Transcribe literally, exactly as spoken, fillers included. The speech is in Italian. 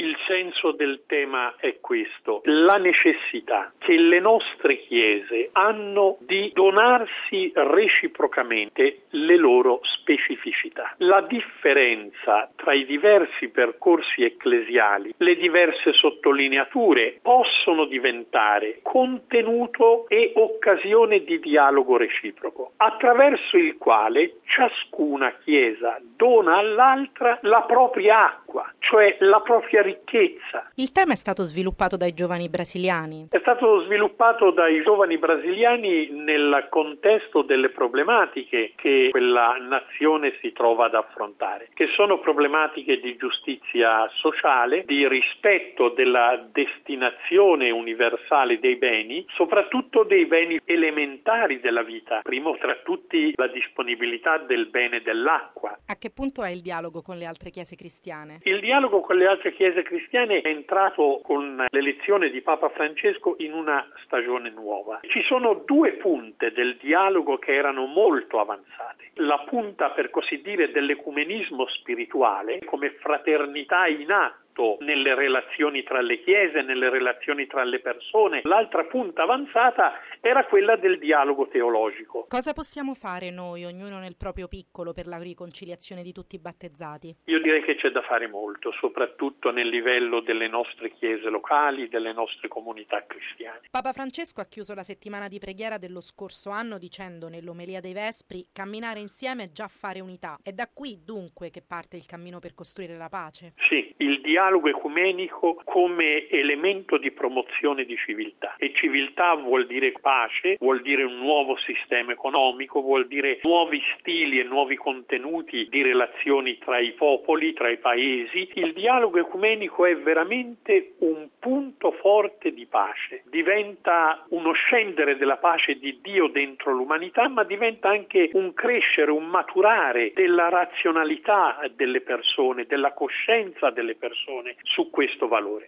Il senso del tema è questo: la necessità che le nostre chiese hanno di donarsi reciprocamente le loro specificità. La differenza tra i diversi percorsi ecclesiali, le diverse sottolineature possono diventare contenuto e occasione di dialogo reciproco, attraverso il quale ciascuna chiesa dona all'altra la propria acqua, cioè la propria ricchezza. Il tema è stato sviluppato dai giovani brasiliani. È stato sviluppato dai giovani brasiliani nel contesto delle problematiche che quella nazione si trova ad affrontare, che sono problematiche di giustizia sociale, di rispetto della destinazione universale dei beni, soprattutto dei beni elementari della vita, primo tra tutti la disponibilità del bene dell'acqua. A che punto è il dialogo con le altre chiese cristiane? Il dialogo con le altre chiese cristiane è entrato con l'elezione di Papa Francesco in una stagione nuova. Ci sono due punte del dialogo che erano molto avanzate. La punta, per così dire, dell'ecumenismo spirituale, come fraternità in atto nelle relazioni tra le chiese, nelle relazioni tra le persone. L'altra punta avanzata era quella del dialogo teologico. Cosa possiamo fare noi, ognuno nel proprio piccolo, per la riconciliazione di tutti i battezzati? Io direi che c'è da fare molto, soprattutto nel livello delle nostre chiese locali, delle nostre comunità cristiane. Papa Francesco ha chiuso la settimana di preghiera dello scorso anno dicendo nell'omelia dei Vespri: camminare insieme è già fare unità. È da qui dunque che parte il cammino per costruire la pace? Sì, il dialogo ecumenico come elemento di promozione di civiltà. E civiltà vuol dire pace, vuol dire un nuovo sistema economico, vuol dire nuovi stili e nuovi contenuti di relazioni tra i popoli, tra i paesi. Il dialogo ecumenico è veramente un punto forte di pace. Diventa uno scendere della pace di Dio dentro l'umanità, ma diventa anche un crescere, un maturare della razionalità delle persone, della coscienza delle persone su questo valore.